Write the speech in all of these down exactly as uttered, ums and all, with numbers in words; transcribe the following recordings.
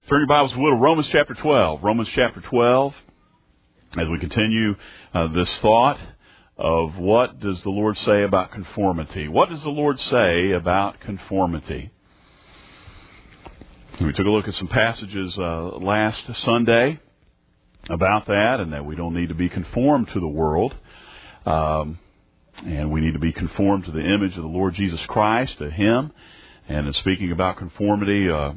Turn your Bibles, if you will, to Romans chapter twelve. Romans chapter twelve, as we continue uh, this thought of what does the Lord say about conformity. What does the Lord say about conformity? We took a look at some passages uh, last Sunday about that, and that we don't need to be conformed to the world. Um, and we need to be conformed to the image of the Lord Jesus Christ, to Him. And in speaking about conformity, uh,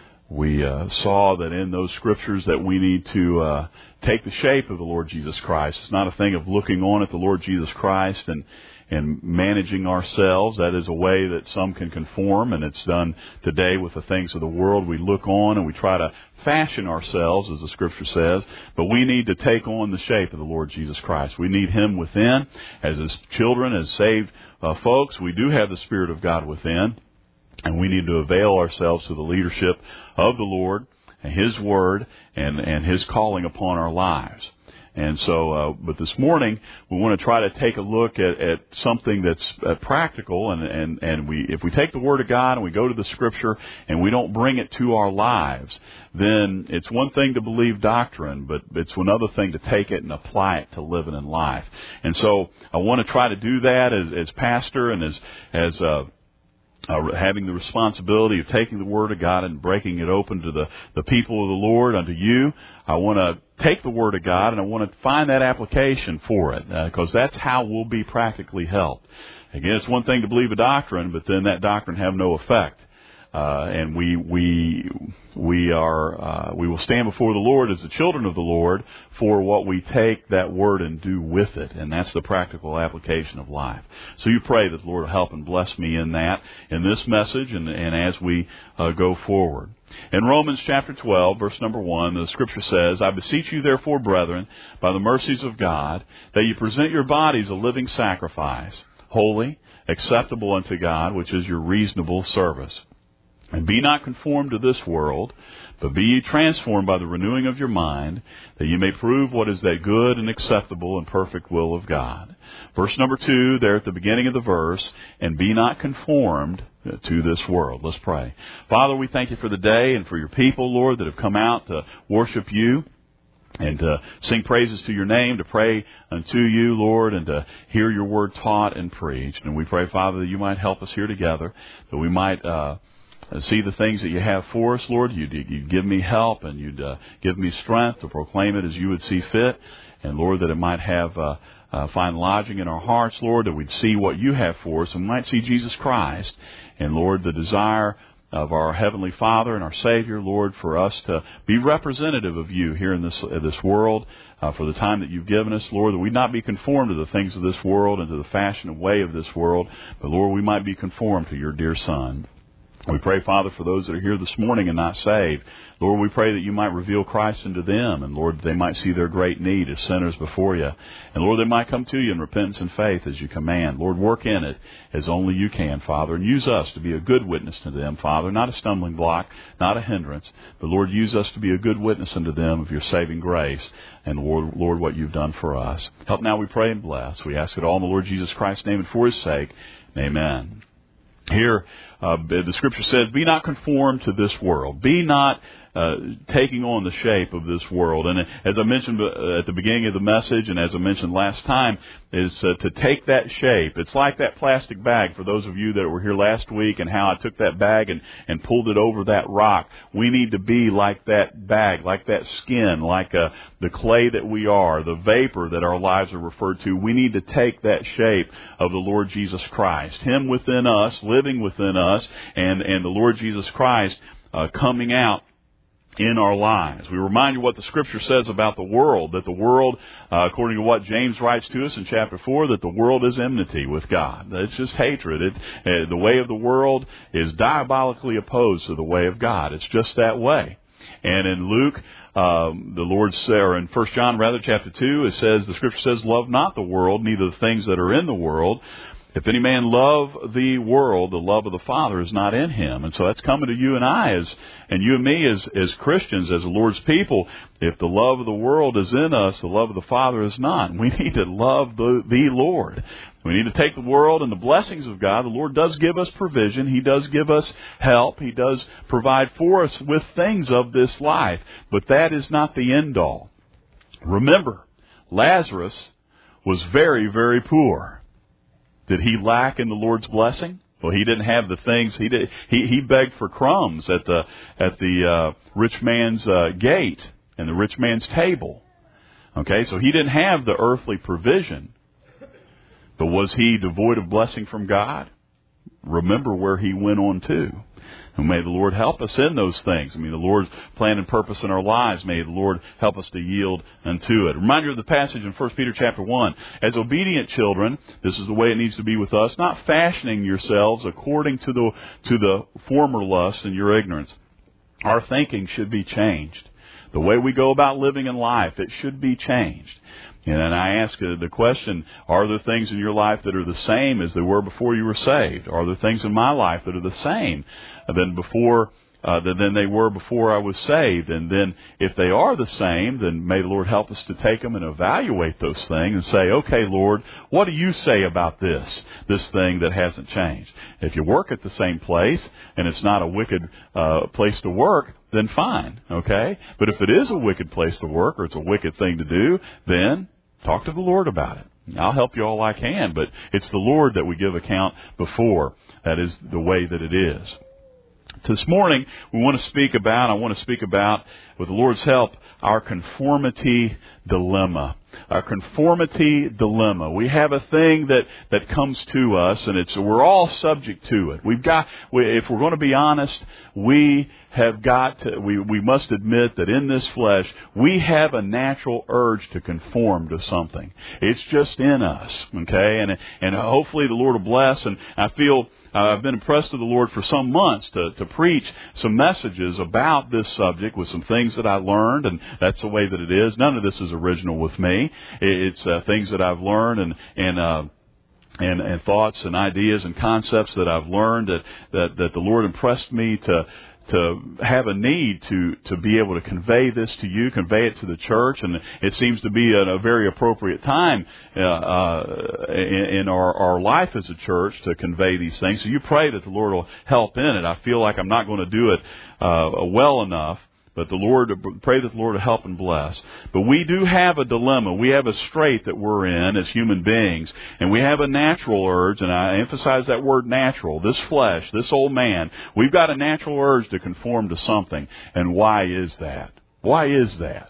we uh, saw that in those scriptures that we need to uh, take the shape of the Lord Jesus Christ. It's not a thing of looking on at the Lord Jesus Christ and and managing ourselves. That is a way that some can conform, and it's done today with the things of the world. We look on and we try to fashion ourselves, as the Scripture says, but we need to take on the shape of the Lord Jesus Christ. We need Him within. As His children, as saved uh, folks, we do have the Spirit of God within. And we need to avail ourselves to the leadership of the Lord and His Word and, and His calling upon our lives. And so, uh, but this morning, we want to try to take a look at, at something that's uh, practical. And, and, and we, if we take the Word of God and we go to the Scripture and we don't bring it to our lives, then it's one thing to believe doctrine, but it's another thing to take it and apply it to living in life. And so I want to try to do that as, as pastor and as, as, uh, Uh, having the responsibility of taking the Word of God and breaking it open to the, the people of the Lord, unto you. I want to take the Word of God and I want to find that application for it, because uh, that's how we'll be practically helped. Again, it's one thing to believe a doctrine, but then that doctrine have no effect. Uh, and we we we are uh, we will stand before the Lord as the children of the Lord for what we take that word and do with it, and that's the practical application of life. So you pray that the Lord will help and bless me in that, in this message, and, and as we uh, go forward. In Romans chapter twelve, verse number one, the Scripture says, "I beseech you therefore, brethren, by the mercies of God, that you present your bodies a living sacrifice, holy, acceptable unto God, which is your reasonable service. And be not conformed to this world, but be ye transformed by the renewing of your mind, that ye may prove what is that good and acceptable and perfect will of God." Verse number two, there at the beginning of the verse, "And be not conformed to this world." Let's pray. Father, we thank you for the day and for your people, Lord, that have come out to worship you and to sing praises to your name, to pray unto you, Lord, and to hear your word taught and preached. And we pray, Father, that you might help us here together, that we might uh see the things that you have for us, Lord. You'd, you'd give me help, and you'd uh, give me strength to proclaim it as you would see fit. And, Lord, that it might have uh, uh, find lodging in our hearts, Lord, that we'd see what you have for us and we might see Jesus Christ. And, Lord, the desire of our Heavenly Father and our Savior, Lord, for us to be representative of you here in this uh, this world uh, for the time that you've given us, Lord, that we not be conformed to the things of this world and to the fashion and way of this world, but, Lord, we might be conformed to your dear Son. We pray, Father, for those that are here this morning and not saved. Lord, we pray that you might reveal Christ unto them, and, Lord, that they might see their great need as sinners before you. And, Lord, they might come to you in repentance and faith as you command. Lord, work in it as only you can, Father, and use us to be a good witness to them, Father, not a stumbling block, not a hindrance, but, Lord, use us to be a good witness unto them of your saving grace and, Lord, Lord, what you've done for us. Help now, we pray, and bless. We ask it all in the Lord Jesus Christ's name and for his sake. Amen. Here, uh, the Scripture says, "Be not conformed to this world." Be not uh, taking on the shape of this world. And as I mentioned at the beginning of the message, and as I mentioned last time, is uh, to take that shape. It's like that plastic bag, for those of you that were here last week, and how I took that bag and, and pulled it over that rock. We need to be like that bag, like that skin, like uh, the clay that we are, the vapor that our lives are referred to. We need to take that shape of the Lord Jesus Christ, Him within us, living within us, and, and the Lord Jesus Christ uh, coming out in our lives. We remind you what the Scripture says about the world, that the world, uh, according to what James writes to us in chapter four, that the world is enmity with God. It's just hatred. It, uh, the way of the world is diabolically opposed to the way of God. It's just that way. And in Luke, um, the Lord said, or in First John, rather, chapter two, it says, the Scripture says, "Love not the world, neither the things that are in the world. If any man love the world, the love of the Father is not in him." And so that's coming to you and I, as and you and me as, as Christians, as the Lord's people. If the love of the world is in us, the love of the Father is not. We need to love the, the Lord. We need to take the world and the blessings of God. The Lord does give us provision. He does give us help. He does provide for us with things of this life. But that is not the end all. Remember, Lazarus was very, very poor. Did he lack in the Lord's blessing? Well, he didn't have the things. He did. He, he begged for crumbs at the at the uh, rich man's uh, gate and the rich man's table. Okay, so he didn't have the earthly provision. But was he devoid of blessing from God? Remember where he went on to. And may the Lord help us in those things. I mean, the Lord's plan and purpose in our lives, may the Lord help us to yield unto it. Reminder of the passage in First Peter chapter one. As obedient children, this is the way it needs to be with us, not fashioning yourselves according to the to the former lust and your ignorance. Our thinking should be changed. The way we go about living in life, it should be changed. And I ask the question, are there things in your life that are the same as they were before you were saved? Are there things in my life that are the same than before, uh, than they were before I was saved? And then if they are the same, then may the Lord help us to take them and evaluate those things and say, okay, Lord, what do you say about this, this thing that hasn't changed? If you work at the same place and it's not a wicked uh, place to work, then fine, okay? But if it is a wicked place to work or it's a wicked thing to do, then talk to the Lord about it. I'll help you all I can, but it's the Lord that we give account before. That is the way that it is. This morning, we want to speak about, I want to speak about, with the Lord's help, our conformity dilemma. Our conformity dilemma. We have a thing that, that comes to us, and it's we're all subject to it. We've got, we, if we're going to be honest, we have got to, we, we must admit that in this flesh, we have a natural urge to conform to something. It's just in us, okay? And, and hopefully the Lord will bless, and I feel Uh, I've been impressed with the Lord for some months to, to preach some messages about this subject with some things that I learned, and that's the way that it is. None of this is original with me. It's uh, things that I've learned and and uh, and, and thoughts and ideas and concepts that I've learned that, that, that the Lord impressed me to to have a need to, to be able to convey this to you, convey it to the church, and it seems to be at a very appropriate time uh, uh, in, in our, our life as a church to convey these things. So you pray that the Lord will help in it. I feel like I'm not going to do it uh, well enough, but the Lord, pray that the Lord will help and bless. But we do have a dilemma. We have a strait that we're in as human beings, and we have a natural urge, and I emphasize that word natural. This flesh, this old man, we've got a natural urge to conform to something. And why is that? Why is that?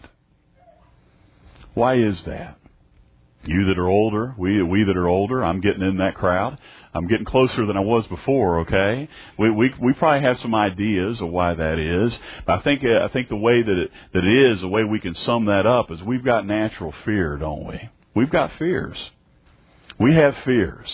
Why is that? You that are older, we we that are older, I'm getting in that crowd. I'm getting closer than I was before, okay? We we we probably have some ideas of why that is. But I think I think the way that it that it is, the way we can sum that up is we've got natural fear, don't we? We've got fears. We have fears.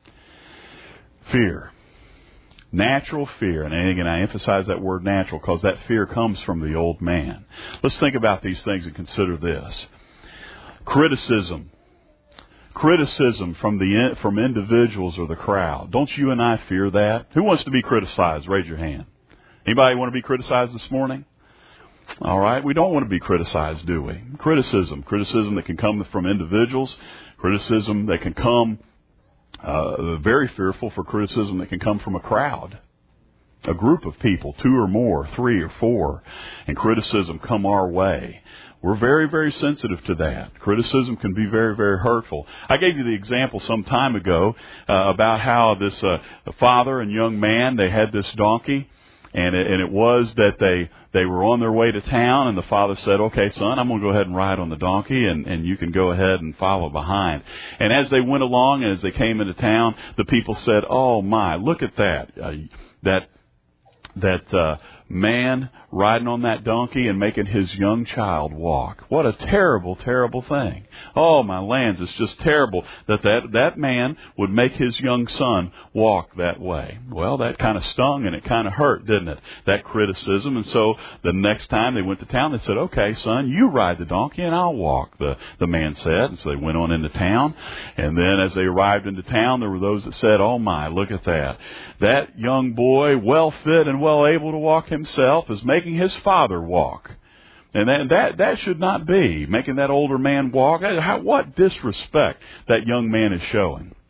Fear. Natural fear. And again, I emphasize that word natural because that fear comes from the old man. Let's think about these things and consider this. Criticism. Criticism from the from individuals or the crowd. Don't you and I fear that? Who wants to be criticized? Raise your hand. Anybody want to be criticized this morning? All right. We don't want to be criticized, do we? Criticism. Criticism that can come from individuals. Criticism that can come, uh, very fearful for criticism that can come from a crowd. A group of people, two or more, three or four, and criticism come our way. We're very, very sensitive to that. Criticism can be very, very hurtful. I gave you the example some time ago uh, about how this uh, father and young man, they had this donkey, and it, and it was that they they were on their way to town, and the father said, okay, son, I'm going to go ahead and ride on the donkey, and, and you can go ahead and follow behind. And as they went along, and as they came into town, the people said, oh, my, look at that, uh, that that uh, man riding on that donkey and making his young child walk. What a terrible, terrible thing. Oh, my lands, it's just terrible that that, that man would make his young son walk that way. Well, that kind of stung and it kind of hurt, didn't it? That criticism. And so the next time they went to town, they said, okay, son, you ride the donkey and I'll walk, the, the man said. And so they went on into town. And then as they arrived into town, there were those that said, oh, my, look at that. That young boy, well fit and well able to walk himself, is making his father walk. And that, that that should not be. Making that older man walk. How, what disrespect that young man is showing.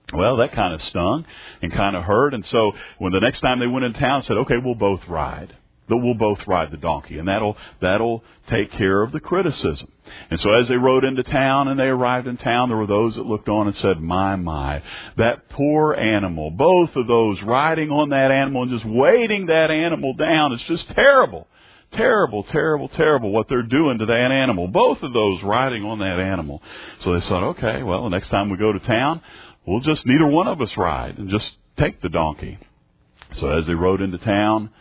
Well, that kind of stung and kind of hurt. And so when the next time they went in town, said, okay, we'll both ride. That we'll both ride the donkey, and that'll that'll take care of the criticism. And so as they rode into town and they arrived in town, there were those that looked on and said, my, my, that poor animal, both of those riding on that animal and just weighting that animal down, it's just terrible. Terrible, terrible, terrible what they're doing to that animal. Both of those riding on that animal. So they thought, okay, well, the next time we go to town, we'll just, neither one of us ride and just take the donkey. So as they rode into town,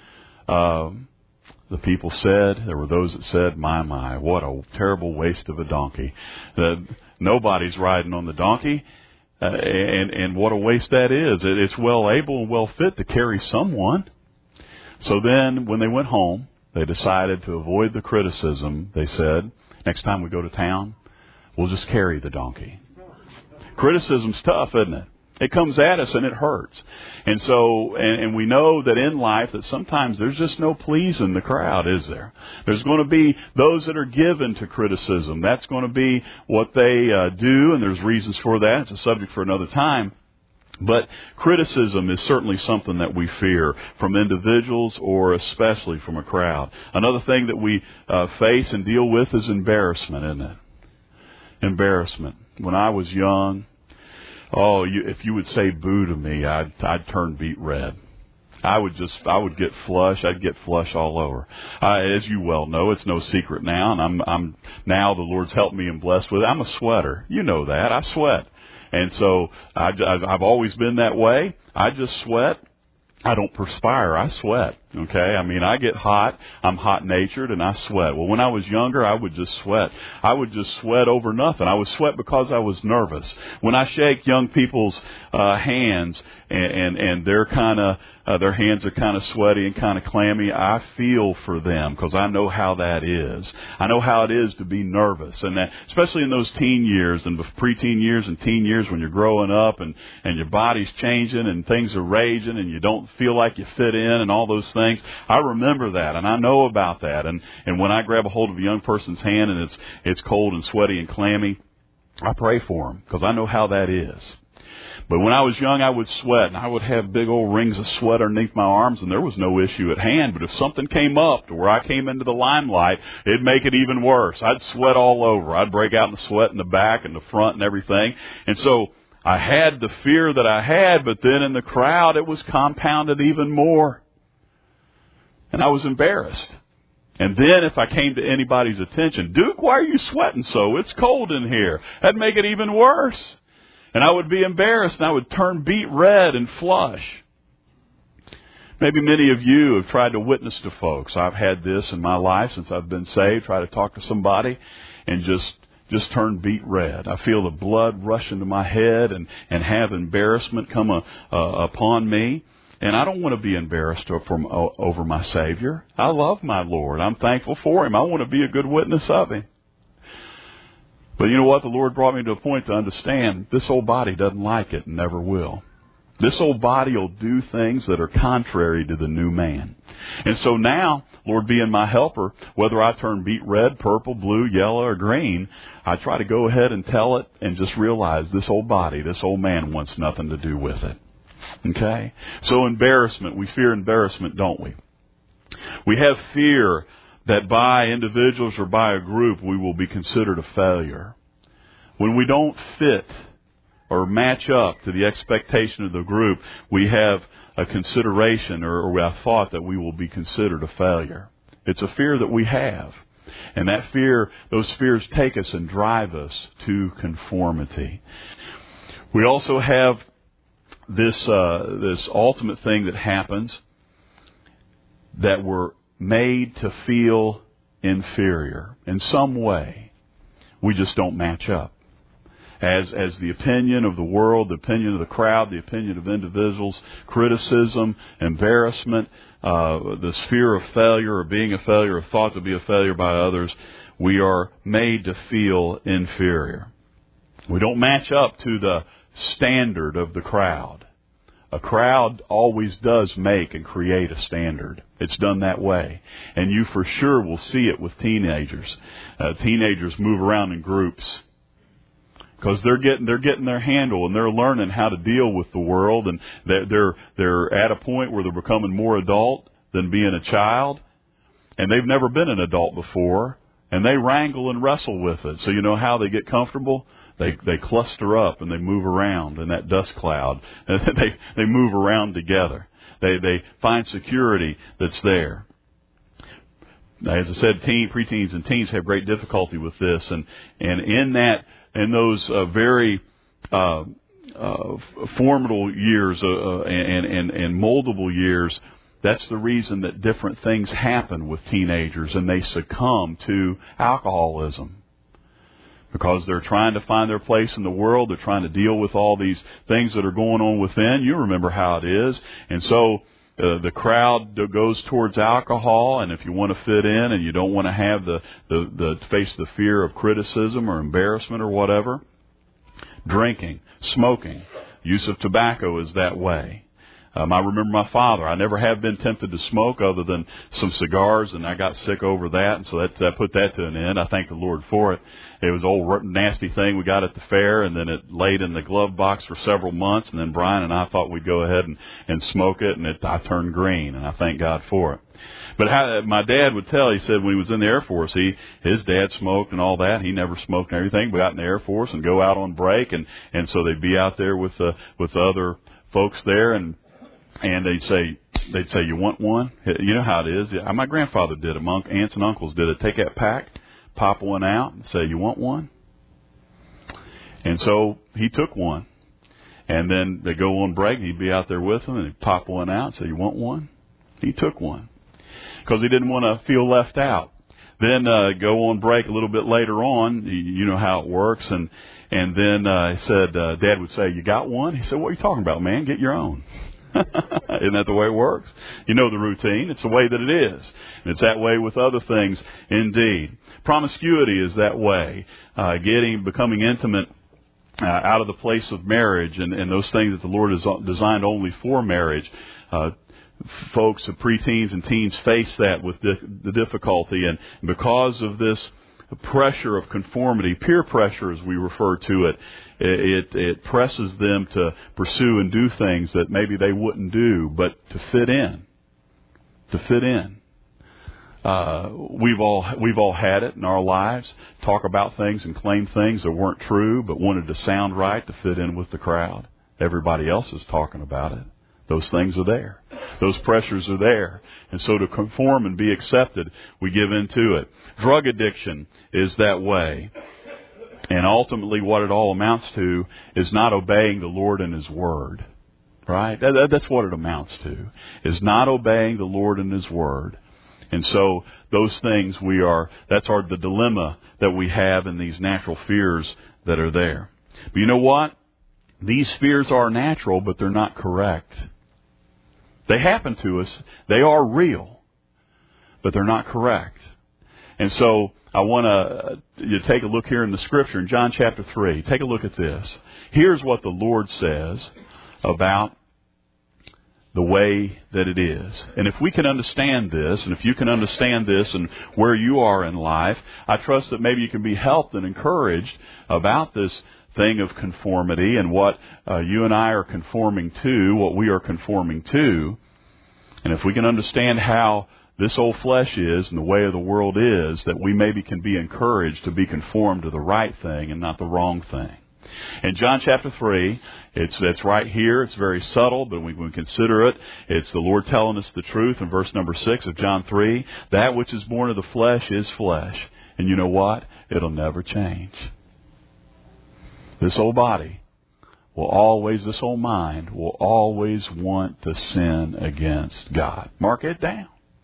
Um, the people said, there were those that said, my, my, what a terrible waste of a donkey. That nobody's riding on the donkey, uh, and, and what a waste that is. It, it's well able and well fit to carry someone. So then when they went home, they decided to avoid the criticism. They said, next time we go to town, we'll just carry the donkey. Criticism's tough, isn't it? It comes at us and it hurts. And so, and, and we know that in life that sometimes there's just no pleasing the crowd, is there? There's going to be those that are given to criticism. That's going to be what they uh, do, and there's reasons for that. It's a subject for another time. But criticism is certainly something that we fear from individuals or especially from a crowd. Another thing that we uh, face and deal with is embarrassment, isn't it? Embarrassment. When I was young, Oh, you, if you would say boo to me, I'd, I'd turn beet red. I would just, I would get flush. I'd get flush all over. Uh, as you well know, it's no secret now, and I'm, I'm now the Lord's helped me and blessed with it. I'm a sweater. You know that. I sweat. And so I, I've always been that way. I just sweat. I don't perspire. I sweat. Okay. I mean, I get hot. I'm hot natured and I sweat. Well, when I was younger, I would just sweat. I would just sweat over nothing. I would sweat because I was nervous. When I shake young people's uh, hands and, and, and they're kind of, uh, their hands are kind of sweaty and kind of clammy, I feel for them because I know how that is. I know how it is to be nervous, and that, especially in those teen years and preteen years and teen years when you're growing up and, and your body's changing and things are raging and you don't feel like you fit in and all those things. I remember that and I know about that. And, and when I grab a hold of a young person's hand and it's, it's cold and sweaty and clammy, I pray for them because I know how that is. But when I was young, I would sweat, and I would have big old rings of sweat underneath my arms, and there was no issue at hand. But if something came up to where I came into the limelight, it'd make it even worse. I'd sweat all over. I'd break out in the sweat in the back and the front and everything. And so I had the fear that I had, but then in the crowd, it was compounded even more. And I was embarrassed. And then if I came to anybody's attention, Duke, why are you sweating so? It's cold in here. That'd make it even worse. And I would be embarrassed, and I would turn beet red and flush. Maybe many of you have tried to witness to folks. I've had this in my life since I've been saved, try to talk to somebody and just just turn beet red. I feel the blood rush into my head and, and have embarrassment come a, uh, upon me. And I don't want to be embarrassed from, uh, over my Savior. I love my Lord. I'm thankful for Him. I want to be a good witness of Him. But you know what? The Lord brought me to a point to understand this old body doesn't like it and never will. This old body will do things that are contrary to the new man. And so now, Lord being my helper, whether I turn beet red, purple, blue, yellow, or green, I try to go ahead and tell it and just realize this old body, this old man wants nothing to do with it. Okay? So embarrassment, we fear embarrassment, don't we? We have fear that by individuals or by a group we will be considered a failure. When we don't fit or match up to the expectation of the group, we have a consideration or, or a thought that we will be considered a failure. It's a fear that we have. And that fear, those fears take us and drive us to conformity. We also have this, uh, this ultimate thing that happens that we're made to feel inferior in some way. We just don't match up. As as the opinion of the world, the opinion of the crowd, the opinion of individuals, criticism, embarrassment, uh, this fear of failure or being a failure or thought to be a failure by others, we are made to feel inferior. We don't match up to the standard of the crowd. A crowd always does make and create a standard. It's done that way. And you for sure will see it with teenagers. Uh, teenagers move around in groups. Because they're getting they're getting their handle and they're learning how to deal with the world, and they're they're, they're at a point where they're becoming more adult than being a child, and they've never been an adult before, and they wrangle and wrestle with it. So you know how they get comfortable? They they cluster up and they move around in that dust cloud. And they they move around together. They they find security that's there. As I said, teen, preteens and teens have great difficulty with this, and and in that in those uh, very uh, uh, formidable years uh, uh, and, and and moldable years, that's the reason that different things happen with teenagers, and they succumb to alcoholism because they're trying to find their place in the world. They're trying to deal with all these things that are going on within. You remember how it is, and so. Uh, the crowd goes towards alcohol, and if you want to fit in and you don't want to have the, the, the face the fear of criticism or embarrassment or whatever, drinking, smoking, use of tobacco is that way. Um, I remember my father. I never have been tempted to smoke other than some cigars, and I got sick over that, and so that, that put that to an end. I thank the Lord for it. It was an old nasty thing we got at the fair, and then it laid in the glove box for several months, and then Brian and I thought we'd go ahead and, and smoke it, and it, I turned green, and I thank God for it. But how, my dad would tell, he said when he was in the Air Force, he his dad smoked and all that. He never smoked and everything, but got in the Air Force and go out on break, and, and so they'd be out there with the, with the other folks there, and And they'd say, they'd say, you want one? You know how it is. My grandfather did it. My aunts and uncles did it. Take that pack, pop one out, and say, you want one? And so he took one. And then they go on break, and he'd be out there with them, and he'd pop one out and say, you want one? He took one. Because he didn't want to feel left out. Then uh, go on break a little bit later on. You know how it works. And, and then uh, he said, uh, Dad would say, you got one? He said, what are you talking about, man? Get your own. Isn't that the way it works? You know the routine. It's the way that it is. And it's that way with other things indeed. Promiscuity is that way. Uh, getting, becoming intimate uh, out of the place of marriage and, and those things that the Lord has designed only for marriage. Uh, folks, the preteens and teens face that with di- the difficulty. And because of this pressure of conformity, peer pressure as we refer to it, It, it presses them to pursue and do things that maybe they wouldn't do, but to fit in. To fit in. Uh, we've all we've all had it in our lives. Talk about things and claim things that weren't true, but wanted to sound right to fit in with the crowd. Everybody else is talking about it. Those things are there. Those pressures are there. And so to conform and be accepted, we give into it. Drug addiction is that way. And ultimately what it all amounts to is not obeying the Lord and His Word. Right? That, that, that's what it amounts to, is not obeying the Lord and His Word. And so those things we are, that's our, the dilemma that we have in these natural fears that are there. But you know what? These fears are natural, but they're not correct. They happen to us. They are real, but they're not correct. And so I want to you take a look here in the Scripture in John chapter three. Take a look at this. Here's what the Lord says about the way that it is. And if we can understand this, and if you can understand this and where you are in life, I trust that maybe you can be helped and encouraged about this thing of conformity and what uh, you and I are conforming to, what we are conforming to. And if we can understand how this old flesh is and the way of the world is, that we maybe can be encouraged to be conformed to the right thing and not the wrong thing. In John chapter three, it's, it's right here. It's very subtle, but when we consider it, it's the Lord telling us the truth in verse number six of John three. That which is born of the flesh is flesh. And you know what? It'll never change. This old body will always, this old mind will always want to sin against God. Mark it down.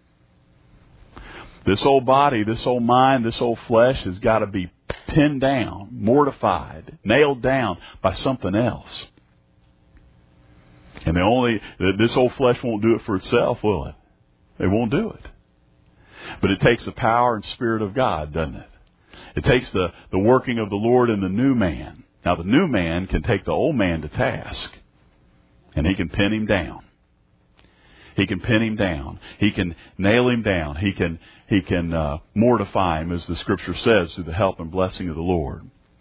This old body, this old mind, this old flesh has got to be pinned down, mortified, nailed down by something else. And the only, this old flesh won't do it for itself, will it? It won't do it. But it takes the power and Spirit of God, doesn't it? It takes the, the working of the Lord in the new man. Now the new man can take the old man to task, and he can pin him down. He can pin him down. He can nail him down. He can he can uh, mortify him, as the Scripture says, through the help and blessing of the Lord.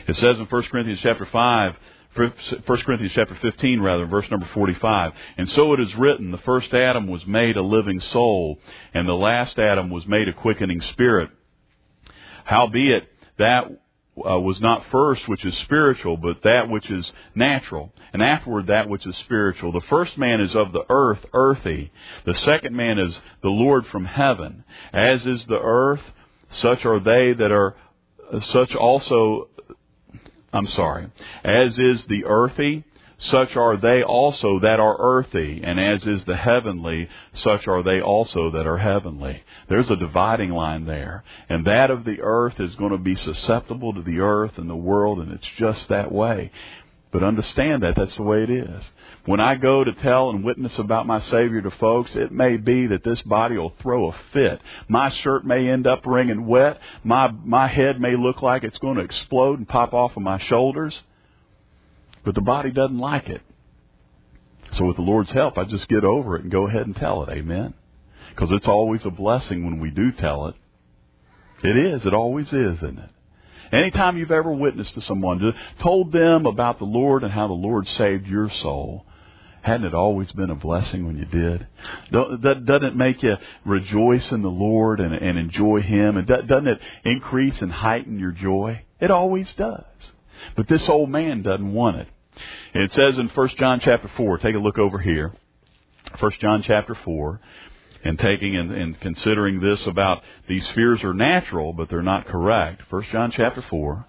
It says in First Corinthians chapter five, First Corinthians chapter fifteen, rather, verse number forty-five. And so it is written, the first Adam was made a living soul, and the last Adam was made a quickening spirit. Howbeit, that uh, was not first which is spiritual, but that which is natural, and afterward that which is spiritual. The first man is of the earth, earthy. The second man is the Lord from heaven. As is the earth, such are they that are, such also, I'm sorry, as is the earthy, such are they also that are earthy, and as is the heavenly, such are they also that are heavenly. There's a dividing line there. And that of the earth is going to be susceptible to the earth and the world, and it's just that way. But understand that that's the way it is. When I go to tell and witness about my Savior to folks, it may be that this body will throw a fit. My shirt may end up wringing wet. My, my head may look like it's going to explode and pop off of my shoulders. But the body doesn't like it. So with the Lord's help, I just get over it and go ahead and tell it. Amen? Because it's always a blessing when we do tell it. It is. It always is, isn't it? Anytime you've ever witnessed to someone, told them about the Lord and how the Lord saved your soul, hadn't it always been a blessing when you did? Doesn't it make you rejoice in the Lord and, and enjoy Him? And doesn't it increase and heighten your joy? It always does. But this old man doesn't want it. And it says in First John chapter four, take a look over here. First John chapter four, and taking and, and considering this about these fears are natural, but they're not correct. First John chapter four.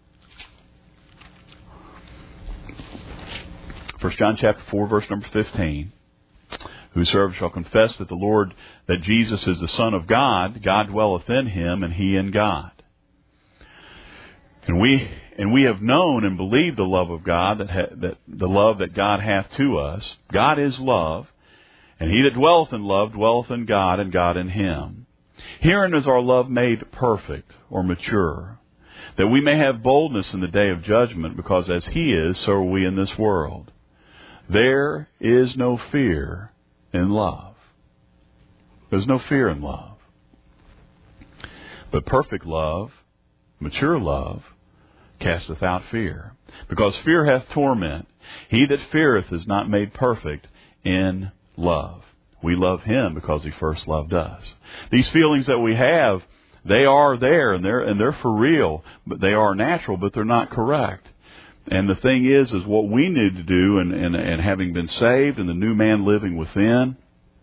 First John chapter four, verse number fifteen. Whosoever shall confess that the Lord, that Jesus is the Son of God, God dwelleth in him, and he in God. And we and we have known and believed the love of God, that ha, that the love that God hath to us. God is love, and he that dwelleth in love dwelleth in God, and God in him. Herein is our love made perfect, or mature, that we may have boldness in the day of judgment, because as he is, so are we in this world. There is no fear in love. There's no fear in love. But perfect love, mature love, casteth out fear. Because fear hath torment. He that feareth is not made perfect in love. We love him because he first loved us. These feelings that we have, they are there, and they're and they're for real, but they are natural, but they're not correct. And the thing is, is what we need to do, and, and, and having been saved and the new man living within,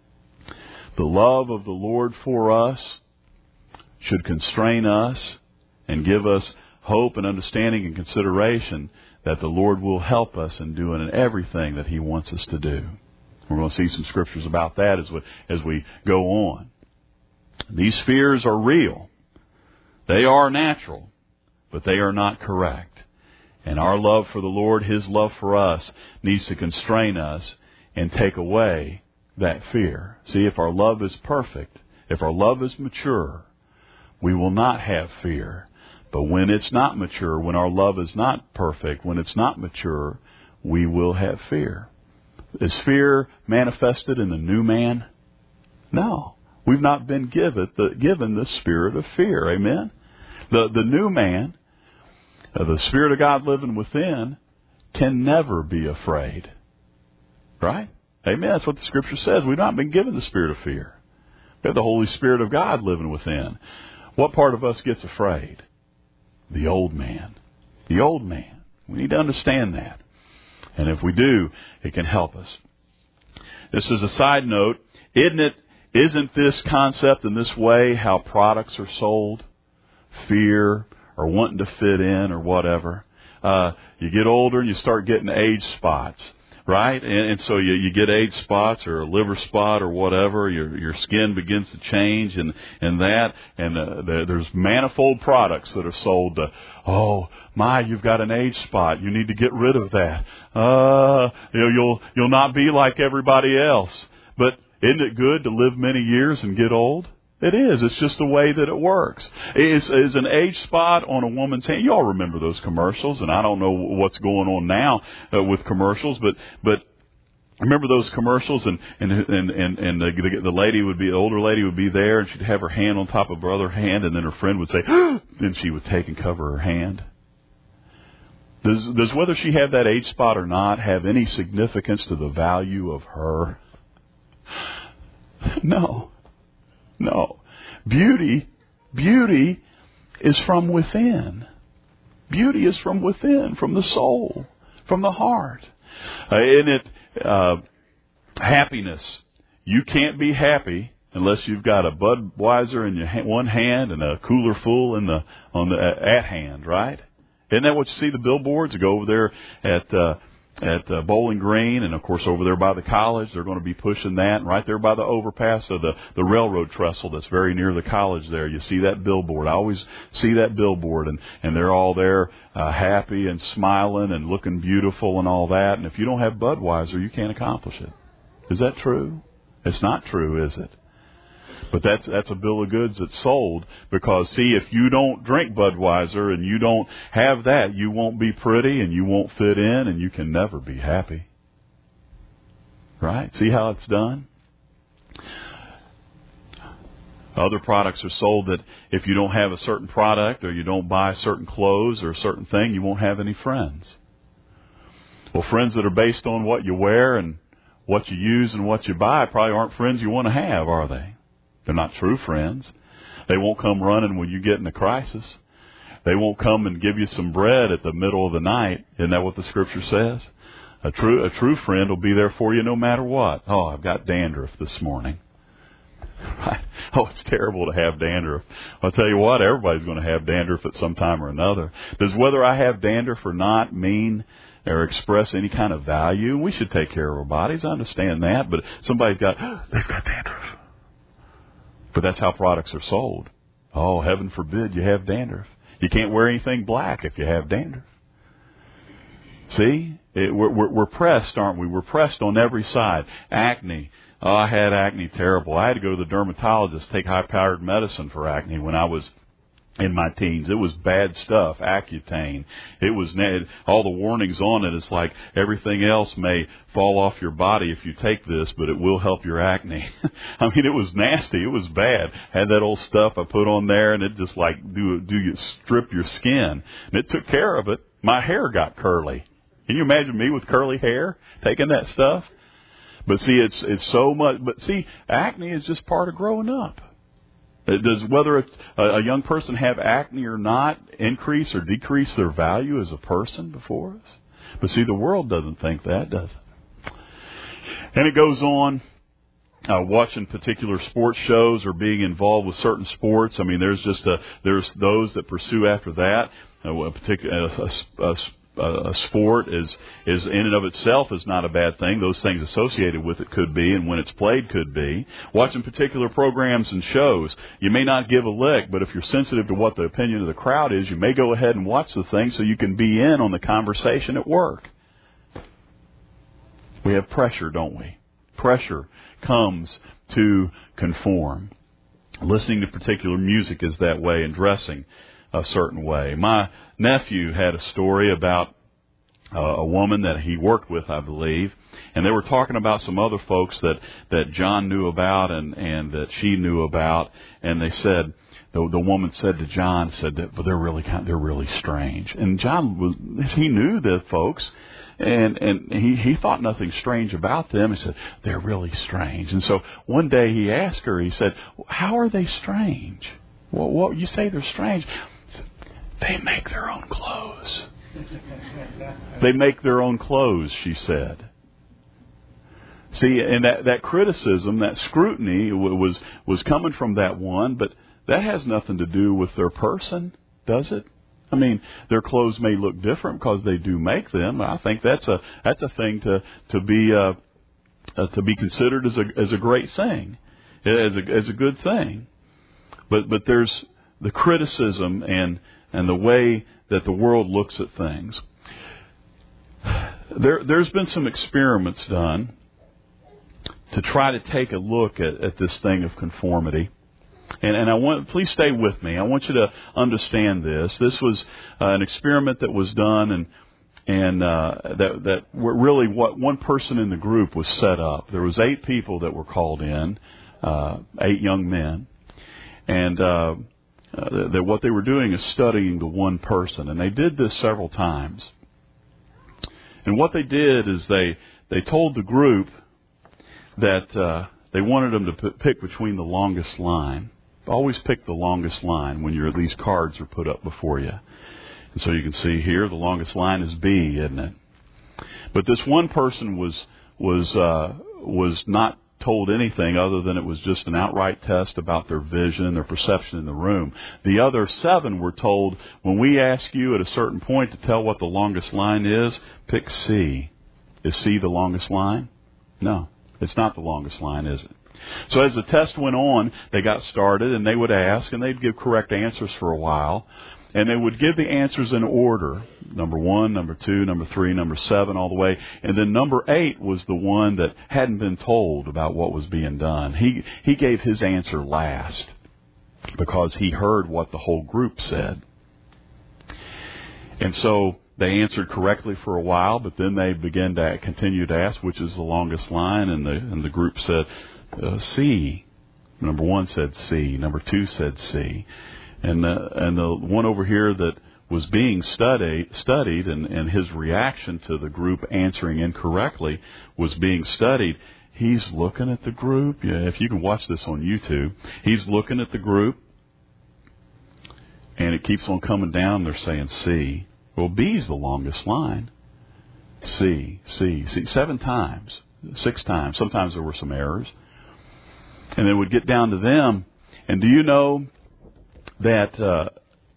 the love of the Lord for us should constrain us and give us hope and understanding and consideration that the Lord will help us in doing everything that he wants us to do. We're going to see some scriptures about that as we, as we go on. These fears are real. They are natural, but they are not correct. And our love for the Lord, his love for us, needs to constrain us and take away that fear. See, if our love is perfect, if our love is mature, we will not have fear. But when it's not mature, when our love is not perfect, when it's not mature, we will have fear. Is fear manifested in the new man? No. We've not been given the, given the spirit of fear. Amen? The, the new man, uh, the Spirit of God living within, can never be afraid. Right? Amen? That's what the Scripture says. We've not been given the spirit of fear. We have the Holy Spirit of God living within. What part of us gets afraid? The old man. The old man. We need to understand that. And if we do, it can help us. This is a side note. Isn't it, isn't this concept in this way how products are sold? Fear or wanting to fit in or whatever. Uh, you get older and you start getting age spots. Right? And, and so you, you get age spots or a liver spot or whatever. Your your skin begins to change and, and that. And uh, there, there's manifold products that are sold to, oh, my, you've got an age spot. You need to get rid of that. Uh, you know, you'll, you'll not be like everybody else. But isn't it good to live many years and get old? It is. It's just the way that it works. Is is an age spot on a woman's hand? You all remember those commercials, and I don't know what's going on now uh, with commercials, but but remember those commercials, and and and and, and the, the lady would be, the older lady would be there, and she'd have her hand on top of her other hand, and then her friend would say, and she would take and cover her hand. Does, does whether she had that age spot or not have any significance to the value of her? No. No. Beauty, beauty is from within. Beauty is from within, from the soul, from the heart. Uh, in it, uh, happiness. You can't be happy unless you've got a Budweiser in your ha- one hand and a cooler full in the on the uh, at hand, right? Isn't that what you see the billboards that go over there at uh, at uh, Bowling Green, and of course over there by the college, they're going to be pushing that, and right there by the overpass of the the railroad trestle that's very near the college there, you see that billboard. I always see that billboard, and and they're all there uh, happy and smiling and looking beautiful and all that. And if you don't have Budweiser, you can't accomplish it. Is that true? It's not true, is it? But that's that's a bill of goods that's sold, because, see, if you don't drink Budweiser and you don't have that, you won't be pretty and you won't fit in and you can never be happy. Right? See how it's done? Other products are sold that if you don't have a certain product or you don't buy certain clothes or a certain thing, you won't have any friends. Well, friends that are based on what you wear and what you use and what you buy probably aren't friends you want to have, are they? They're not true friends. They won't come running when you get in a crisis. They won't come and give you some bread at the middle of the night. Isn't that what the Scripture says? A true a true friend will be there for you no matter what. Oh, I've got dandruff this morning. Right? Oh, it's terrible to have dandruff. I'll tell you what, everybody's going to have dandruff at some time or another. Does whether I have dandruff or not mean or express any kind of value? We should take care of our bodies. I understand that, but somebody's got, they've got dandruff. But that's how products are sold. Oh, heaven forbid you have dandruff. You can't wear anything black if you have dandruff. See? It, we're, we're, we're pressed, aren't we? We're pressed on every side. Acne. Oh, I had acne, terrible. I had to go to the dermatologist, take high-powered medicine for acne when I was in my teens. It was bad stuff, Accutane. It was, all the warnings on it, it's like everything else may fall off your body if you take this, but it will help your acne. I mean, it was nasty. It was bad. Had that old stuff I put on there, and it just like do, do you strip your skin. And it took care of it. My hair got curly. Can you imagine me with curly hair taking that stuff? But see, it's, it's so much, but see, acne is just part of growing up. Does whether a, a young person have acne or not increase or decrease their value as a person before us? But see, the world doesn't think that, does it? And it goes on, uh, watching particular sports shows or being involved with certain sports. I mean, there's just a, there's those that pursue after that. Uh, a particular a, a, a, a sport is is in and of itself is not a bad thing. Those things associated with it could be, and when it's played could be. Watching particular programs and shows, you may not give a lick, but if you're sensitive to what the opinion of the crowd is, you may go ahead and watch the thing so you can be in on the conversation at work. We have pressure, don't we? Pressure comes to conform. Listening to particular music is that way, and dressing a certain way. My nephew had a story about uh, a woman that he worked with, I believe, and they were talking about some other folks that, that John knew about and, and that she knew about, and they said, the, the woman said to John, said that, but they're really kind, they're really strange. And John was, he knew the folks, and and he, he thought nothing strange about them. He said, they're really strange. And so one day he asked her, he said, how are they strange? Well, what you say they're strange? They make their own clothes. They make their own clothes, she said. See, and that, that criticism, that scrutiny was was coming from that one, but that has nothing to do with their person, does it? I mean, their clothes may look different because they do make them. I think that's a that's a thing to to be uh, uh, to be considered as a as a great thing, as a as a good thing. But but there's the criticism and and the way that the world looks at things. There, there's been some experiments done to try to take a look at, at this thing of conformity. And, and I want, please stay with me. I want you to understand this. This was uh, an experiment that was done, and and uh, that that really what one person in the group was set up. There was eight people that were called in, uh, eight young men, and uh, Uh, that what they were doing is studying the one person, and they did this several times. And what they did is they, they told the group that uh, they wanted them to p- pick between the longest line. Always pick the longest line when you're, these cards are put up before you. And so you can see here, the longest line is B, isn't it? But this one person was was uh, was not told anything other than it was just an outright test about their vision and their perception in the room. The other seven were told, when we ask you at a certain point to tell what the longest line is, pick C. Is C the longest line? No, it's not the longest line, is it? So as the test went on, they got started, and they would ask, and they'd give correct answers for a while. And they would give the answers in order, number one, number two, number three, number seven, all the way. And then number eight was the one that hadn't been told about what was being done. He he gave his answer last because he heard what the whole group said. And so they answered correctly for a while, but then they began to continue to ask which is the longest line, and the and the group said uh, C. Number one said C. Number two said C. And the, and the one over here that was being studied, studied and, and his reaction to the group answering incorrectly was being studied. He's looking at the group. Yeah, if you can watch this on YouTube, he's looking at the group, and it keeps on coming down. They're saying C. Well, B's the longest line. C, C, C, seven times, six times. Sometimes there were some errors. And then it would get down to them. And do you know that uh,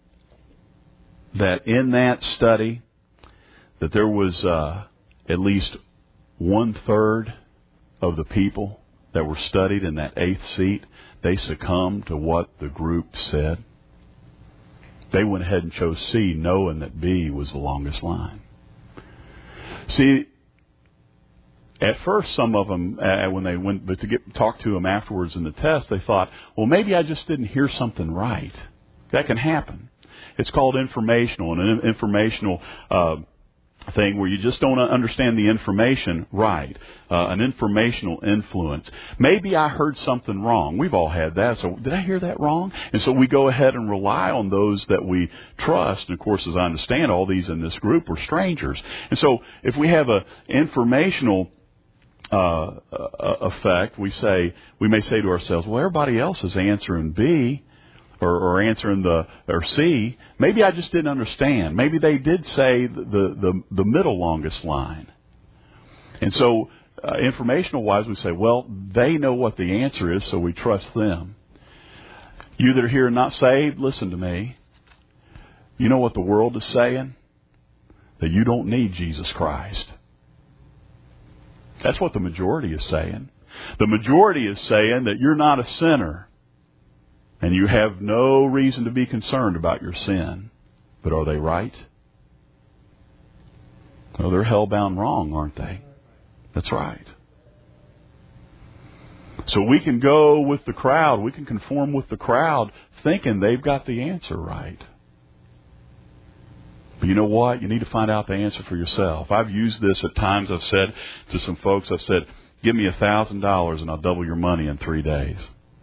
that in that study that there was uh, at least one third of the people that were studied in that eighth seat, they succumbed to what the group said. They went ahead and chose C, knowing that B was the longest line. See, at first, some of them, uh, when they went but to get talk to them afterwards in the test, they thought, well, maybe I just didn't hear something right. That can happen. It's called informational, an informational uh, thing where you just don't understand the information right, uh, an informational influence. Maybe I heard something wrong. We've all had that. So did I hear that wrong? And so we go ahead and rely on those that we trust. And of course, as I understand, all these in this group were strangers. And so if we have an informational uh, effect, we say we may say to ourselves, well, everybody else is answering B. Or, or answering the or C, maybe I just didn't understand. Maybe they did say the the, the middle longest line. And so, uh, informational-wise, we say, well, they know what the answer is, so we trust them. You that are here and not saved, listen to me. You know what the world is saying? That you don't need Jesus Christ. That's what the majority is saying. The majority is saying that you're not a sinner. And you have no reason to be concerned about your sin. But are they right? Well, they're hell-bound wrong, aren't they? That's right. So we can go with the crowd. We can conform with the crowd thinking they've got the answer right. But you know what? You need to find out the answer for yourself. I've used this at times. I've said to some folks, I've said, give me a thousand dollars and I'll double your money in three days.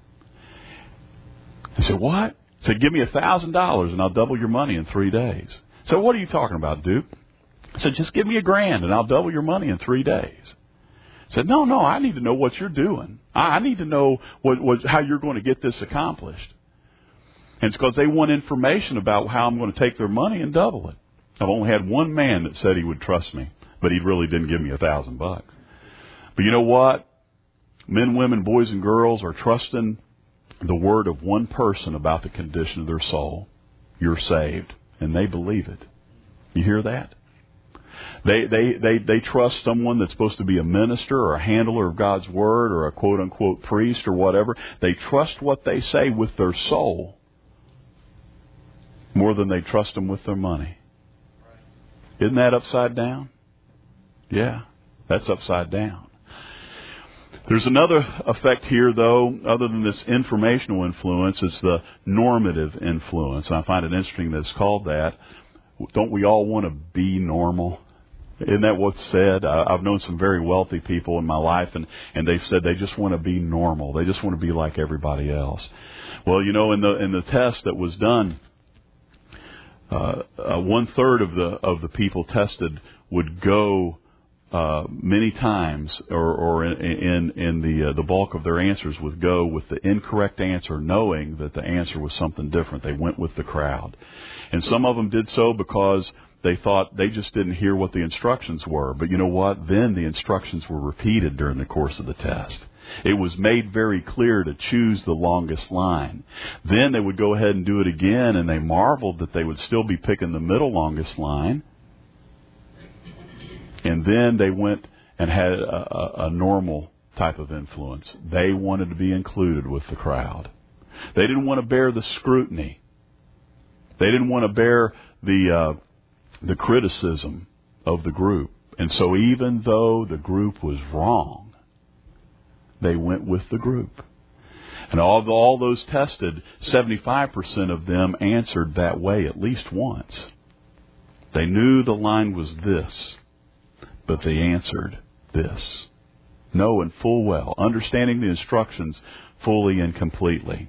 I said, what? I said, give me a thousand dollars and I'll double your money in three days. So what are you talking about, Duke? I said, just give me a grand and I'll double your money in three days. I said, no, no, I need to know what you're doing. I need to know what, what, how you're going to get this accomplished. And it's because they want information about how I'm going to take their money and double it. I've only had one man that said he would trust me, but he really didn't give me a thousand bucks. But you know what? Men, women, boys, and girls are trusting the word of one person about the condition of their soul. You're saved, and they believe it. You hear that? They they they they trust someone that's supposed to be a minister or a handler of God's word or a quote unquote priest or whatever. They trust what they say with their soul more than they trust them with their money. Isn't that upside down? Yeah, that's upside down. There's another effect here, though, other than this informational influence, it's the normative influence. And I find it interesting that it's called that. Don't we all want to be normal? Isn't that what's said? I've known some very wealthy people in my life, and, and they've said they just want to be normal. They just want to be like everybody else. Well, you know, in the in the test that was done, uh, uh, one third of the of the people tested would go uh, many times, or, or in in, in the uh, the bulk of their answers, would go with the incorrect answer, knowing that the answer was something different. They went with the crowd, and some of them did so because they thought they just didn't hear what the instructions were. But you know what? Then the instructions were repeated during the course of the test. It was made very clear to choose the longest line. Then they would go ahead and do it again, and they marveled that they would still be picking the middle longest line. And then they went and had a, a, a normal type of influence. They wanted to be included with the crowd. They didn't want to bear the scrutiny. They didn't want to bear the uh, the criticism of the group. And so even though the group was wrong, they went with the group. And all, all those tested, seventy-five percent of them answered that way at least once. They knew the line was this, but they answered this. Knowing full well, understanding the instructions fully and completely.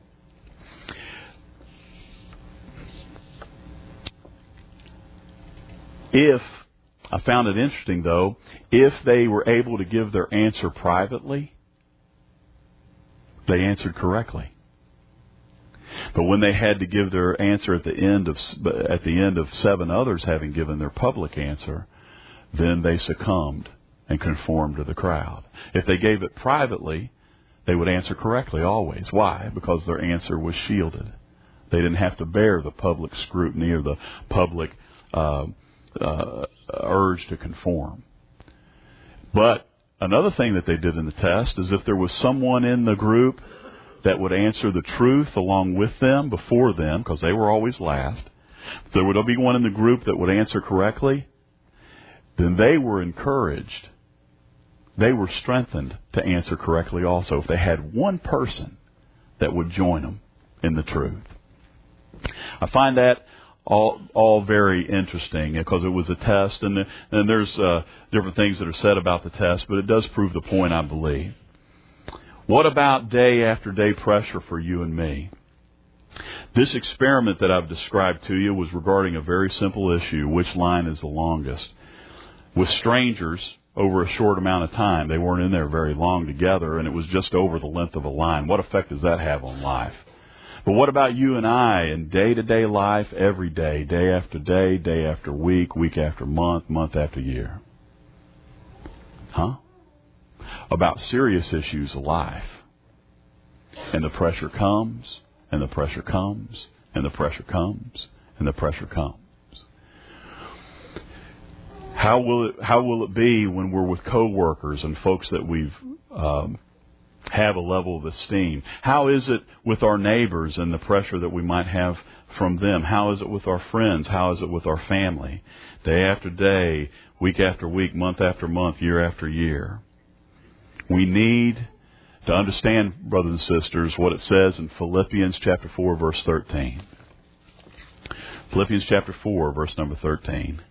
If, I found it interesting though, if they were able to give their answer privately, they answered correctly. But when they had to give their answer at the end of at the end of seven others having given their public answer, then they succumbed and conformed to the crowd. If they gave it privately, they would answer correctly always. Why? Because their answer was shielded. They didn't have to bear the public scrutiny or the public uh, uh, urge to conform. But another thing that they did in the test is if there was someone in the group that would answer the truth along with them, before them, because they were always last, if there would be one in the group that would answer correctly, then they were encouraged. They were strengthened to answer correctly also if they had one person that would join them in the truth. I find that all all very interesting because it was a test, and, and there's uh, different things that are said about the test, but it does prove the point, I believe. What about day after day pressure for you and me? This experiment that I've described to you was regarding a very simple issue: which line is the longest? With strangers, over a short amount of time, they weren't in there very long together, and it was just over the length of a line. What effect does that have on life? But what about you and I in day-to-day life, every day, day after day, day after week, week after month, month after year? Huh? About serious issues of life. And the pressure comes, and the pressure comes, and the pressure comes, and the pressure comes. How will it, how will it be when we're with coworkers and folks that we've um, have a level of esteem? How is it with our neighbors and the pressure that we might have from them? How is it with our friends? How is it with our family? Day after day, week after week, month after month, year after year. We need to understand, brothers and sisters, what it says in Philippians chapter four, verse thirteen. Philippians chapter four, verse number thirteen.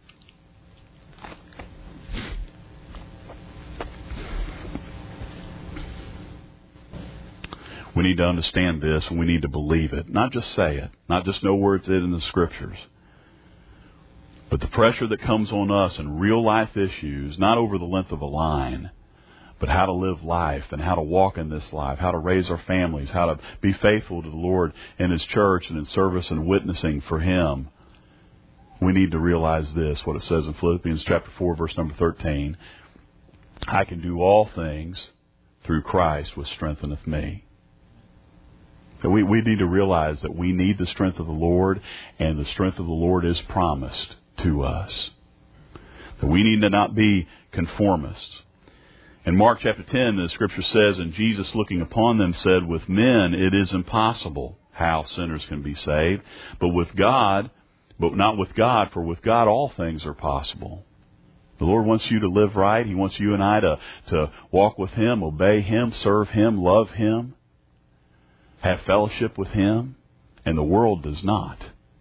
We need to understand this, and we need to believe it. Not just say it, not just know where it's in the Scriptures. But the pressure that comes on us in real life issues, not over the length of a line, but how to live life and how to walk in this life, how to raise our families, how to be faithful to the Lord in His church and in service and witnessing for Him. We need to realize this, what it says in Philippians chapter four, verse number thirteen. I can do all things through Christ which strengtheneth me. So we, we need to realize that we need the strength of the Lord, and the strength of the Lord is promised to us. That we need to not be conformists. In Mark chapter ten, the Scripture says, and Jesus looking upon them said, with men it is impossible how sinners can be saved, but with God, but not with God, for with God all things are possible. The Lord wants you to live right. He wants you and I to, to walk with Him, obey Him, serve Him, love Him, have fellowship with Him, and the world does not.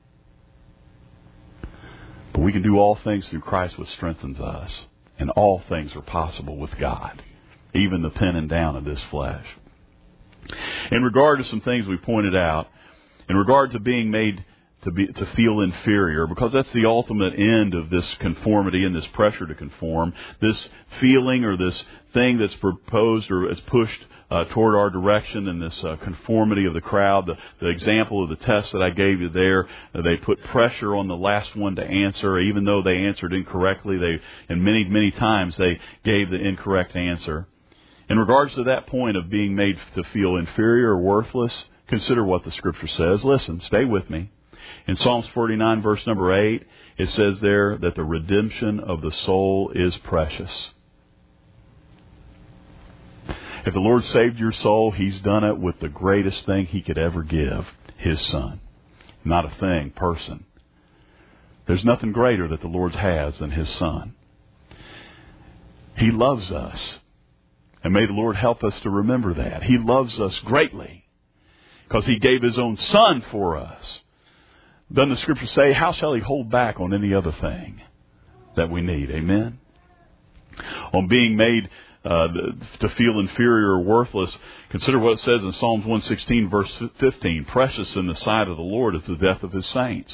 But we can do all things through Christ which strengthens us, and all things are possible with God, even the pinning down of this flesh. In regard to some things we pointed out, in regard to being made to be to feel inferior, because that's the ultimate end of this conformity and this pressure to conform. This feeling or this thing that's proposed or is pushed uh, toward our direction, and this uh, conformity of the crowd. The, the example of the test that I gave you there, uh, they put pressure on the last one to answer, even though they answered incorrectly. They and many many times they gave the incorrect answer. In regards to that point of being made to feel inferior or worthless, consider what the Scripture says. Listen, stay with me. In Psalms forty-nine, verse number eight, it says there that the redemption of the soul is precious. If the Lord saved your soul, He's done it with the greatest thing He could ever give, His Son. Not a thing, person. There's nothing greater that the Lord has than His Son. He loves us. And may the Lord help us to remember that. He loves us greatly because He gave His own Son for us. Doesn't the Scripture say, how shall He hold back on any other thing that we need? Amen? On being made uh, to feel inferior or worthless, consider what it says in Psalms one sixteen, verse fifteen. Precious in the sight of the Lord is the death of His saints.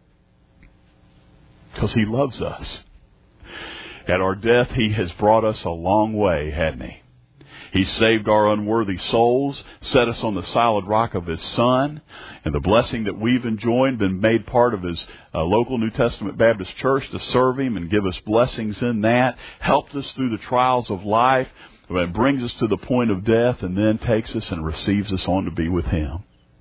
Because He loves us. At our death, He has brought us a long way, hadn't He? He saved our unworthy souls, set us on the solid rock of His Son, and the blessing that we've enjoyed, been made part of His uh, local New Testament Baptist church to serve Him and give us blessings in that, helped us through the trials of life, and brings us to the point of death, and then takes us and receives us on to be with Him.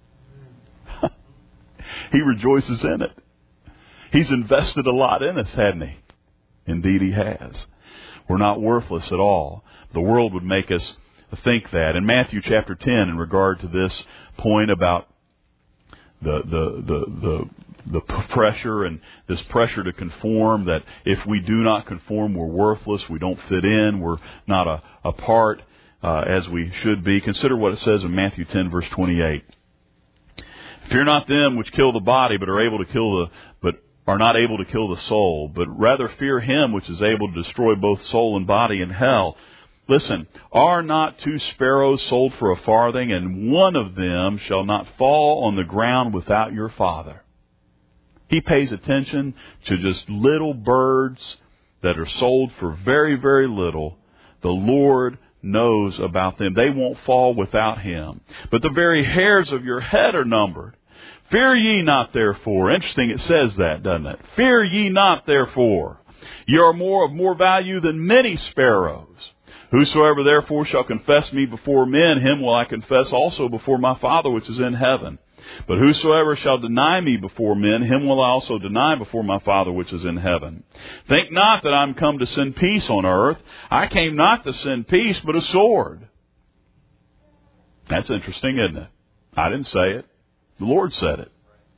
He rejoices in it. He's invested a lot in us, hasn't He? Indeed, He has. We're not worthless at all. The world would make us think that. In Matthew chapter ten, in regard to this point about the the the the, the pressure and this pressure to conform, that if we do not conform, we're worthless, we don't fit in, we're not a, a part uh, as we should be. Consider what it says in Matthew ten, verse twenty-eight. Fear not them which kill the body, but are able to kill the but are not able to kill the soul, but rather fear Him which is able to destroy both soul and body in hell. Listen, are not two sparrows sold for a farthing, and one of them shall not fall on the ground without your Father? He pays attention to just little birds that are sold for very, very little. The Lord knows about them. They won't fall without Him. But the very hairs of your head are numbered. Fear ye not, therefore. Interesting, it says that, doesn't it? Fear ye not, therefore. Ye are more of more value than many sparrows. Whosoever therefore shall confess me before men, him will I confess also before my Father which is in heaven. But whosoever shall deny me before men, him will I also deny before my Father which is in heaven. Think not that I am come to send peace on earth. I came not to send peace, but a sword. That's interesting, isn't it? I didn't say it. The Lord said it.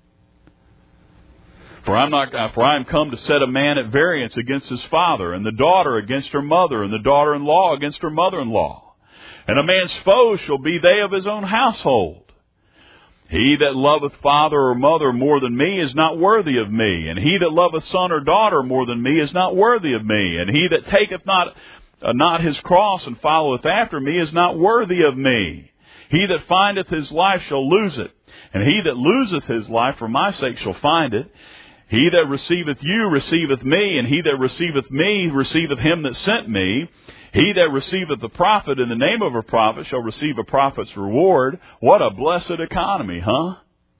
For I'm not. For I am come to set a man at variance against his father, and the daughter against her mother, and the daughter-in-law against her mother-in-law. And a man's foes shall be they of his own household. He that loveth father or mother more than me is not worthy of me, and he that loveth son or daughter more than me is not worthy of me, and he that taketh not uh, not his cross and followeth after me is not worthy of me. He that findeth his life shall lose it, and he that loseth his life for my sake shall find it. He that receiveth you receiveth me, and he that receiveth me receiveth him that sent me. He that receiveth the prophet in the name of a prophet shall receive a prophet's reward. What a blessed economy, huh?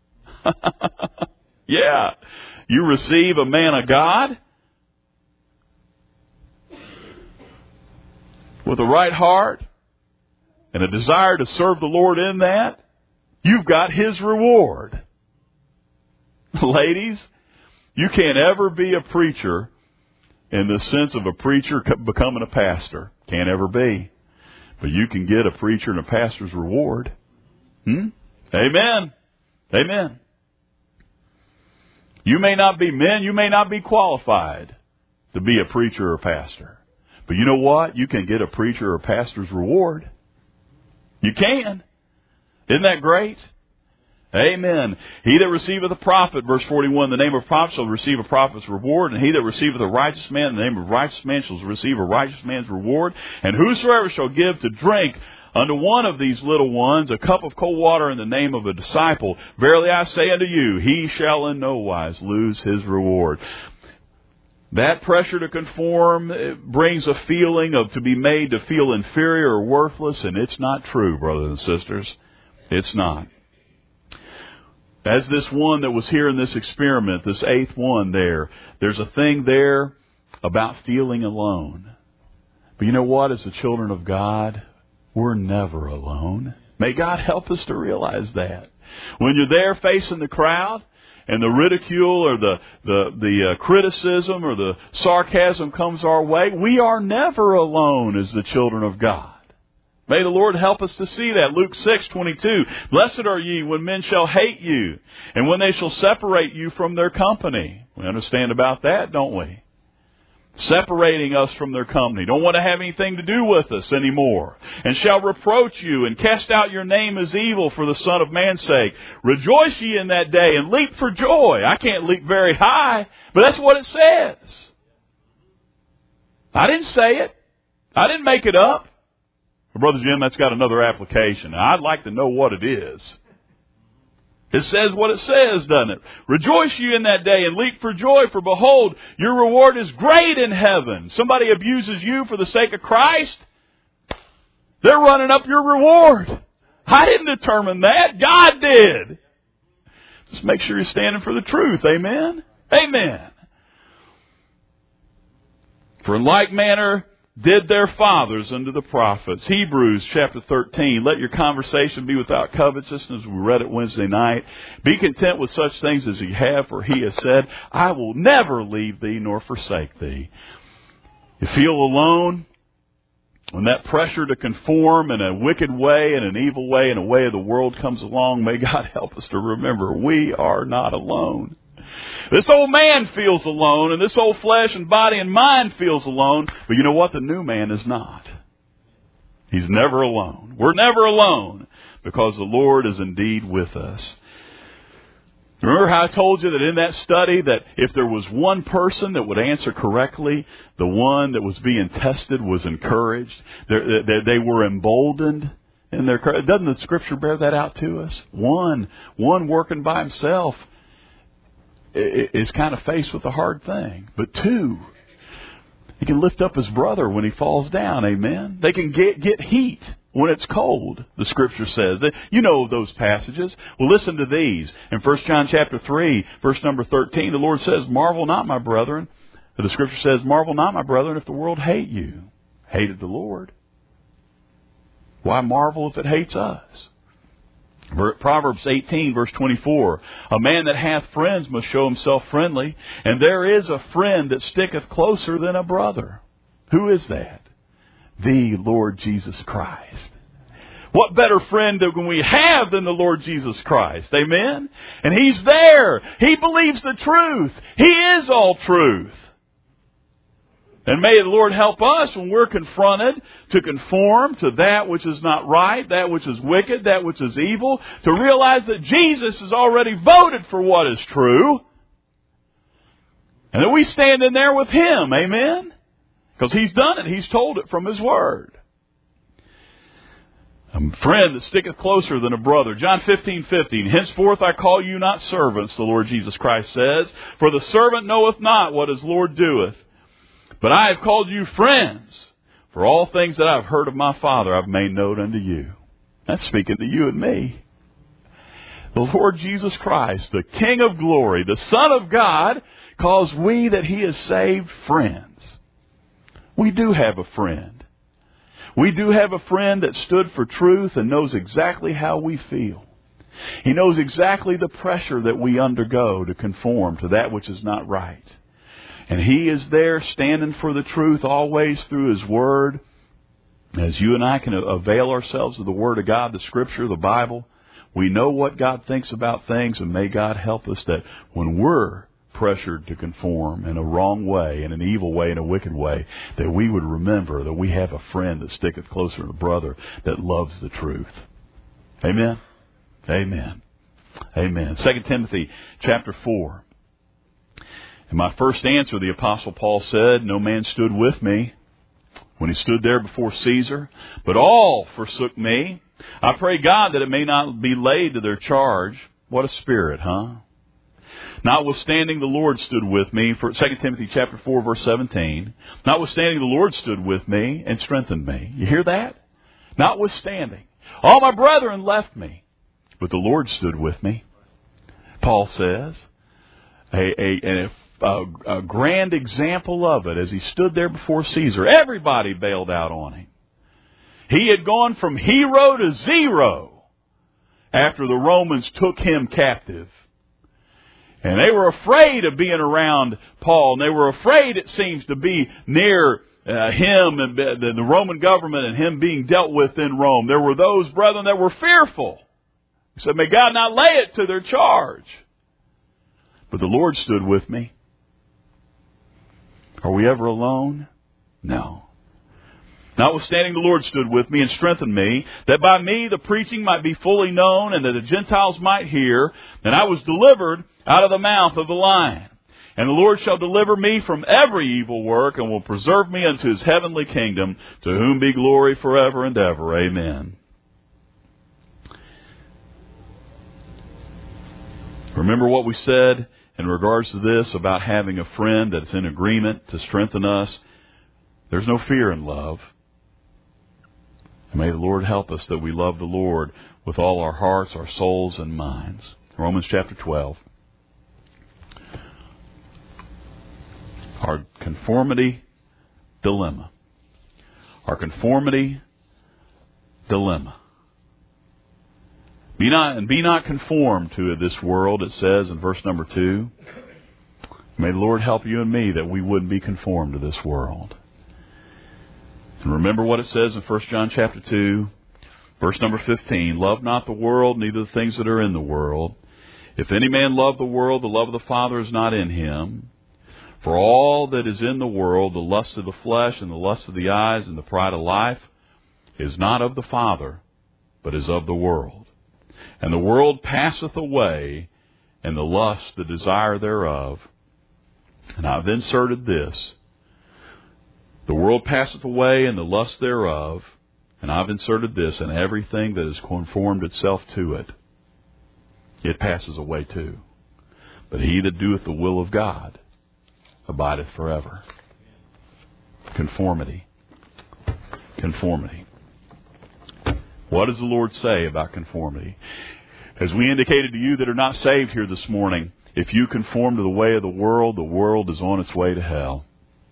Yeah. You receive a man of God with a right heart and a desire to serve the Lord in that. You've got His reward. Ladies, you can't ever be a preacher in the sense of a preacher becoming a pastor. Can't ever be. But you can get a preacher and a pastor's reward. Hmm? Amen. Amen. You may not be men, you may not be qualified to be a preacher or a pastor. But you know what? You can get a preacher or a pastor's reward. You can. Isn't that great? Amen. He that receiveth a prophet, verse forty-one, the name of a prophet shall receive a prophet's reward, and he that receiveth a righteous man, the name of a righteous man shall receive a righteous man's reward. And whosoever shall give to drink unto one of these little ones a cup of cold water in the name of a disciple, verily I say unto you, he shall in no wise lose his reward. That pressure to conform brings a feeling of to be made to feel inferior or worthless, and it's not true, brothers and sisters. It's not. As this one that was here in this experiment, this eighth one there, there's a thing there about feeling alone. But you know what? As the children of God, we're never alone. May God help us to realize that. When you're there facing the crowd, and the ridicule or the the, the uh, criticism or the sarcasm comes our way, we are never alone as the children of God. May the Lord help us to see that. Luke six twenty-two, blessed are ye when men shall hate you, and when they shall separate you from their company. We understand about that, don't we? Separating us from their company. Don't want to have anything to do with us anymore. And shall reproach you and cast out your name as evil for the Son of Man's sake. Rejoice ye in that day and leap for joy. I can't leap very high, but that's what it says. I didn't say it. I didn't make it up. Well, Brother Jim, that's got another application. Now, I'd like to know what it is. It says what it says, doesn't it? Rejoice you in that day and leap for joy, for behold, your reward is great in heaven. Somebody abuses you for the sake of Christ, they're running up your reward. I didn't determine that. God did. Just make sure you're standing for the truth. Amen? Amen. For in like manner did their fathers unto the prophets. Hebrews chapter thirteen. Let your conversation be without covetousness. We read it Wednesday night. Be content with such things as ye have, for he has said, I will never leave thee nor forsake thee. You feel alone? When that pressure to conform in a wicked way, in an evil way, in a way of the world comes along, may God help us to remember we are not alone. This old man feels alone, and this old flesh and body and mind feels alone. But you know what? The new man is not. He's never alone. We're never alone because the Lord is indeed with us. Remember how I told you that in that study that if there was one person that would answer correctly, the one that was being tested was encouraged. They, they were emboldened in their courage. Doesn't the Scripture bear that out to us? One, one working by himself is kind of faced with a hard thing. But two, he can lift up his brother when he falls down. Amen. They can get, get heat when it's cold, the Scripture says. You know those passages. Well, listen to these. In First John chapter three, verse number thirteen, the Lord says, marvel not, my brethren. The Scripture says, marvel not, my brethren, if the world hate you. Hated the Lord. Why marvel if it hates us? Proverbs eighteen, verse twenty-four, a man that hath friends must show himself friendly, and there is a friend that sticketh closer than a brother. Who is that? The Lord Jesus Christ. What better friend can we have than the Lord Jesus Christ? Amen? And He's there. He believes the truth. He is all truth. And may the Lord help us when we're confronted to conform to that which is not right, that which is wicked, that which is evil, to realize that Jesus has already voted for what is true, and that we stand in there with Him. Amen? Because He's done it. He's told it from His Word. A friend that sticketh closer than a brother. John fifteen fifteen. Henceforth I call you not servants, the Lord Jesus Christ says, for the servant knoweth not what his Lord doeth. But I have called you friends, for all things that I have heard of my Father I have made known unto you. That's speaking to you and me. The Lord Jesus Christ, the King of glory, the Son of God, calls we that He has saved friends. We do have a friend. We do have a friend that stood for truth and knows exactly how we feel. He knows exactly the pressure that we undergo to conform to that which is not right. And He is there standing for the truth always through His Word. As you and I can avail ourselves of the Word of God, the Scripture, the Bible, we know what God thinks about things, and may God help us that when we're pressured to conform in a wrong way, in an evil way, in a wicked way, that we would remember that we have a friend that sticketh closer than a brother that loves the truth. Amen? Amen. Amen. Second Timothy chapter four. In my first answer, the Apostle Paul said, no man stood with me when he stood there before Caesar. But all forsook me. I pray God that it may not be laid to their charge. What a spirit, huh? Notwithstanding the Lord stood with me, for Second Timothy chapter four, verse seventeen. Notwithstanding the Lord stood with me and strengthened me. You hear that? Notwithstanding. All my brethren left me, but the Lord stood with me. Paul says, a, a, a, a grand example of it as he stood there before Caesar. Everybody bailed out on him. He had gone from hero to zero after the Romans took him captive. And they were afraid of being around Paul. And they were afraid, it seems, to be near uh, him and the, the Roman government and him being dealt with in Rome. There were those brethren that were fearful. He said, may God not lay it to their charge. But the Lord stood with me. Are we ever alone? No. Notwithstanding, the Lord stood with me and strengthened me, that by me the preaching might be fully known, and that the Gentiles might hear. And I was delivered out of the mouth of the lion. And the Lord shall deliver me from every evil work, and will preserve me unto his heavenly kingdom, to whom be glory forever and ever. Amen. Remember what we said in regards to this about having a friend that's in agreement to strengthen us. There's no fear in love. And may the Lord help us that we love the Lord with all our hearts, our souls, and minds. Romans chapter twelve. Our conformity dilemma. Our conformity dilemma. Be not and be not conformed to this world, it says in verse number two. May the Lord help you and me that we wouldn't be conformed to this world. And remember what it says in First John chapter two, verse number fifteen. Love not the world, neither the things that are in the world. If any man love the world, the love of the Father is not in him. For all that is in the world, the lust of the flesh and the lust of the eyes and the pride of life, is not of the Father, but is of the world. And the world passeth away, and the lust, the desire thereof. And I've inserted this. The world passeth away, and the lust thereof. And I've inserted this, and everything that has conformed itself to it, it passes away too. But he that doeth the will of God abideth forever. Conformity. Conformity. What does the Lord say about conformity? As we indicated to you that are not saved here this morning, if you conform to the way of the world, the world is on its way to hell.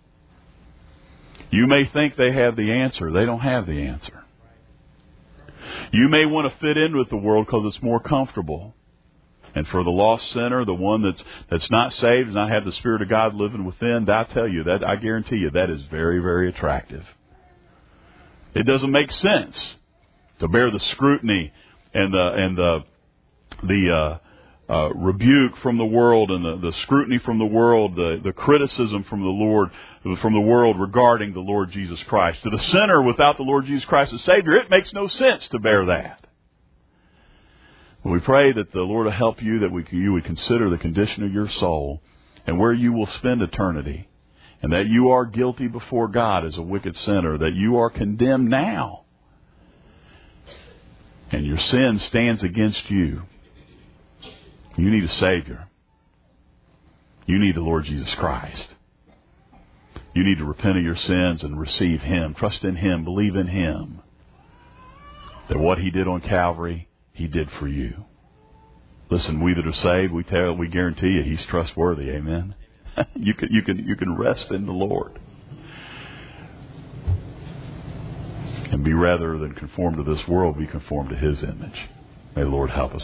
You may think they have the answer. They don't have the answer. You may want to fit in with the world because it's more comfortable. And for the lost sinner, the one that's that's not saved and not have the Spirit of God living within, I tell you, that I guarantee you, that is very, very attractive. It doesn't make sense to bear the scrutiny and the and the the uh, uh, rebuke from the world and the, the scrutiny from the world, the, the criticism from the Lord, from the world regarding the Lord Jesus Christ. To the sinner without the Lord Jesus Christ as Savior, it makes no sense to bear that. We pray that the Lord will help you, that we, you would consider the condition of your soul and where you will spend eternity, and that you are guilty before God as a wicked sinner, that you are condemned now, and your sin stands against you. You need a Savior. You need the Lord Jesus Christ. You need to repent of your sins and receive Him. Trust in Him. Believe in Him. That what He did on Calvary, He did for you. Listen, we that are saved, we tell, we guarantee you, He's trustworthy. Amen. you can, you can, you can rest in the Lord, and be rather than conformed to this world, be conformed to His image. May the Lord help us.